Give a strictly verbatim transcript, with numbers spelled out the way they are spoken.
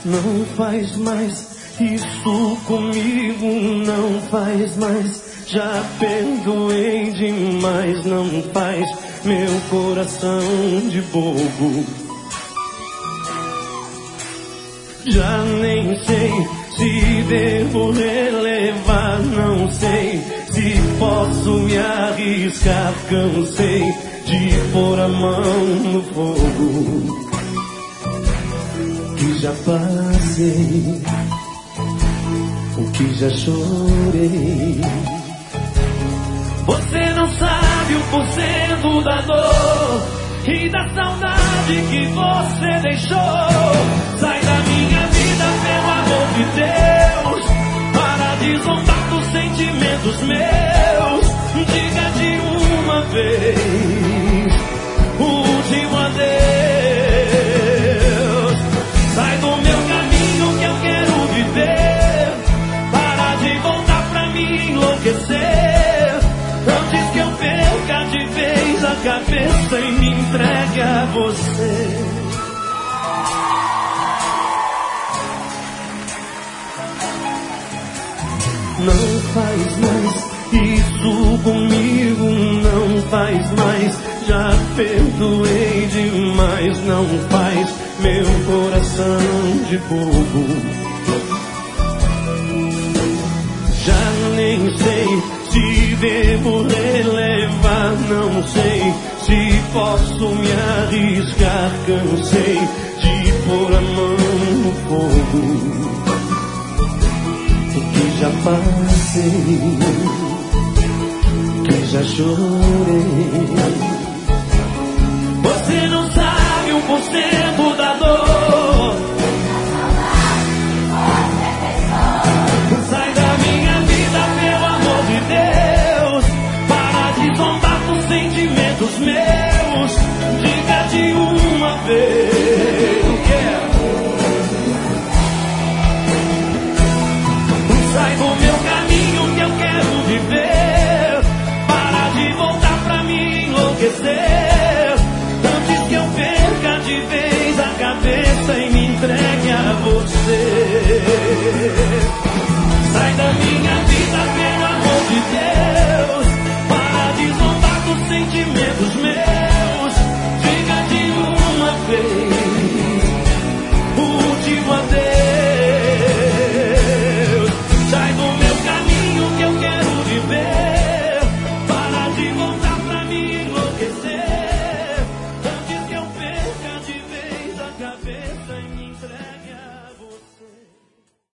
Não faz mais isso comigo, não faz mais. Já perdoei demais, não faz meu coração de bobo. Já nem sei se devo relevar, não sei se posso me arriscar. Cansei de pôr a mão no fogo que já passei, o que já chorei. Você não sabe o porcento da dor e da saudade que você deixou. Sai da minha vida, pelo amor de Deus, para de zombar dos sentimentos meus. Diga de uma vez o último adeus. Sai do meu caminho que eu quero viver, para de voltar pra me enlouquecer. Antes que eu perca de vez a cabeça e me entregue a você. Não faz mais isso comigo, não faz mais. Já perdoei demais, não faz meu coração de bobo. Já nem sei se devo relevar, não sei se posso me arriscar. Cansei de pôr a mão no fogo, o que já passei, que já chorei. Você não sabe um por cento da dor. Sai da minha vida, pelo amor de Deus, para de zombar dos sentimentos meus. Diga de uma vez o que é. Sai do meu caminho que eu quero viver, para de voltar pra me enlouquecer.